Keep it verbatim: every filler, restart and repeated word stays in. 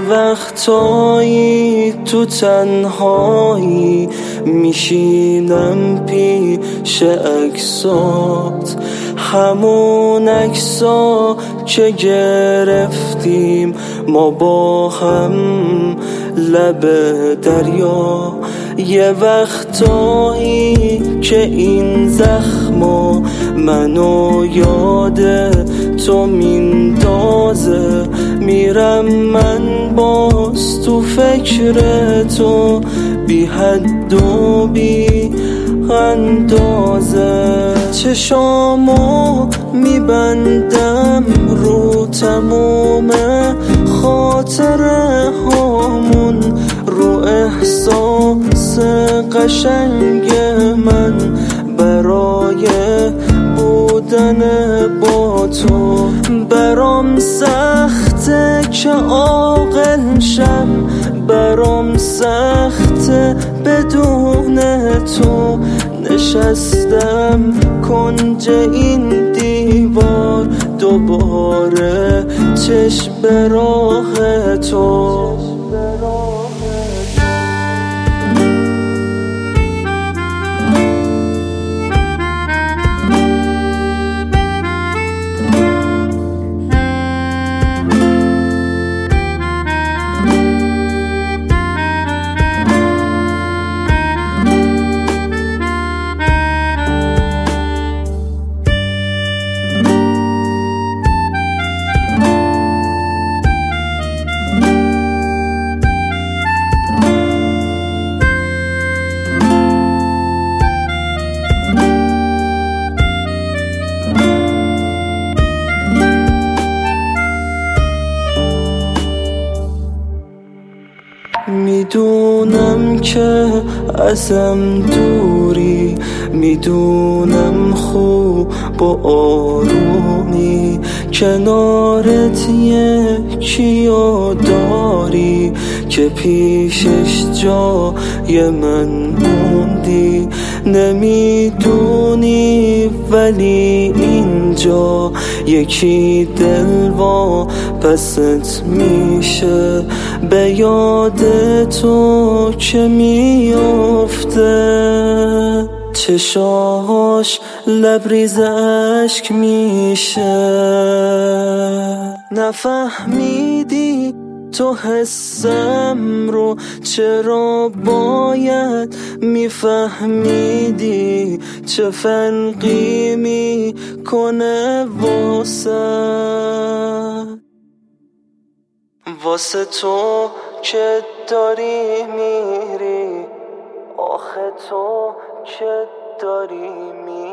وقتایی تو تنهایی میشینم پیش عکسات، همون عکسا که گرفتیم ما با هم لب دریا. یه وقتایی که این زخما منو یاد تو میندازه، میرم من باز تو فکر تو بی حد و بی اندازه. چشامو میبندم رو تموم خاطره هامون، رو احساس قشنگ من برای بودن با تو. برام سخته که عاقل شم، برام سخته بدون تو. نشستم کنج این دیوار دوباره چشم به راه تو. میدونم که ازم دوری، میدونم خوب با آرومی کنارت یکیو داری که پیشش جای من موندی. نمیدونی ولی اینجا یکی دل وا پست میشه، به یاد تو که میافته چشاش لبریز اشک میشه. نفهمیدی تو حسم رو، چرا باید میفهمیدی؟ چه فرقی میکنه واسه واسه تو که داری میری، آخه تو که داری میری.